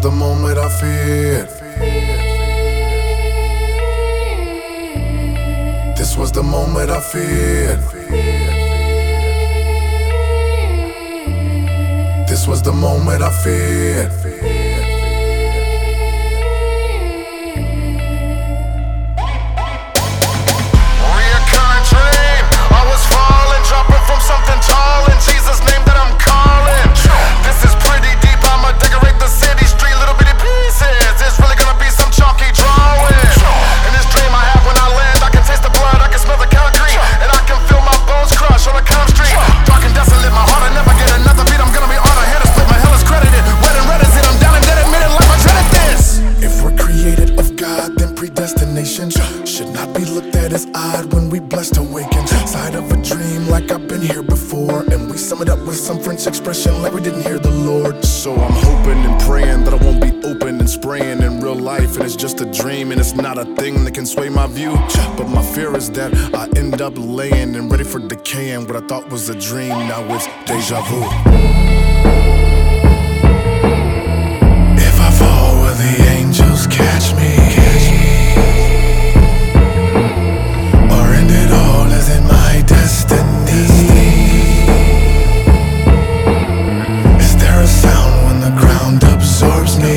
the moment I feared. This was the moment I feared. This was the moment I feared. Reoccurring dream, I was falling, dropping from something tall. In Jesus' name that I'm calling. This is pretty deep, I'ma decorate the city street, little bitty pieces. It's really gonna be some chalky drawing. In this dream I have when I land, I can taste the blood, I can smell the concrete, and I can feel my bones crush on the calm street. Dark and desolate, my heart, I never get another beat. I'm gonna be on a head split, my hell is credited. Wet and red is it, I'm down and dead, admitted life, I dreaded this. If we're created of God, then predestination should not be looked at as odd when we blessed to awaken. Side of a dream like I've been here before, and we sum it up with some French expression like we didn't hear the Lord. So I'm hoping and praying that I won't be open and spraying in real life, and it's just a dream and it's not a thing that can sway my view. But my fear is that I end up laying and ready for decaying. What I thought was a dream, now it's deja vu. If I fall, will the angels catch me? Or end it all, is it my destiny? Is there a sound when the ground absorbs me?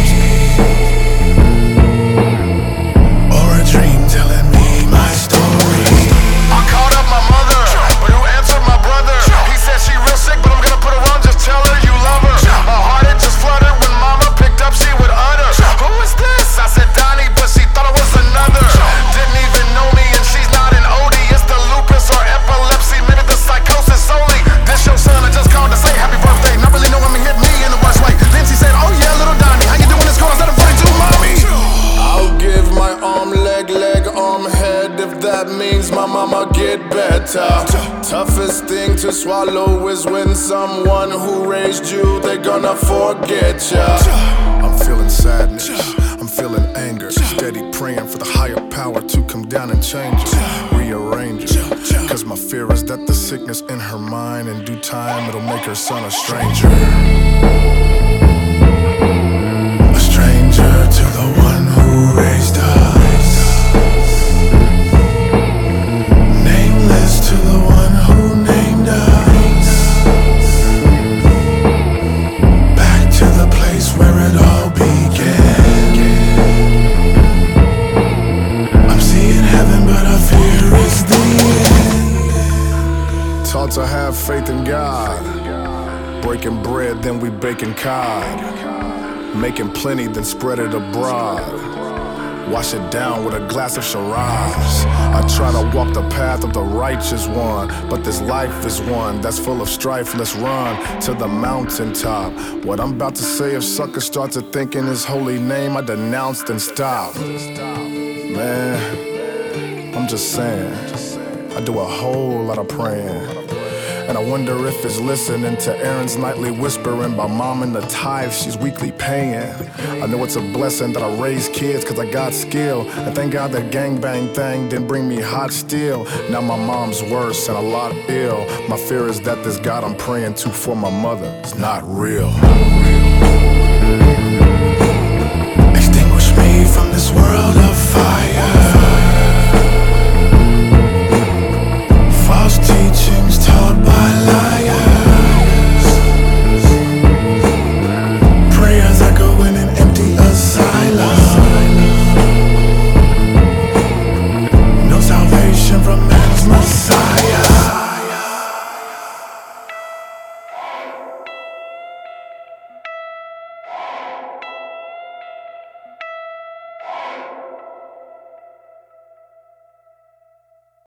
Or a dream telling me my story? I called up my mother, but who answered my brother? He said she real sick, but I'm gonna put her on, just tell her you love her. Her heart, it just fluttered when mama picked up, she would utter, who is this? I said Donnie, but she thought it was another. Didn't even know me and she's not an OD. It's the lupus or epilepsy, maybe the psychosis only. This your son, I just called to say happy birthday, not really knowing me hit me in the worst way. Then she said, oh yeah, little Donnie, how you doing this girl? Instead of 42, mommy. I'll give my arm, leg, arm, head, if that means my mama get better. Toughest thing to swallow is when someone who raised you, they're gonna forget ya. I'm feeling sadness, I'm feeling anger, steady praying for the higher power to come down and change it, rearrange it. Cause my fear is that the sickness in her mind, in due time it'll make her son a stranger. A stranger to the one who raised us. Nameless to the one who named us. Back to the place where it all began. I'm seeing heaven, but I fear it's the end. Taught to have faith in God. Breaking bread, then we baking cod. Making plenty, then spread it abroad. Wash it down with a glass of Shiraz. I try to walk the path of the righteous one, but this life is one that's full of strife. Let's run to the mountaintop. What I'm about to say, if suckers start to think in his holy name, I denounced and stop. Man, I'm just saying, I do a whole lot of praying. And I wonder if it's listening to Aaron's nightly whispering about mom and the tithe she's weekly paying. I know it's a blessing that I raised kids cause I got skill. And thank God that gangbang thing didn't bring me hot steel. Now my mom's worse and a lot ill. My fear is that this God I'm praying to for my mother is not real. Extinguish me from this world of fire.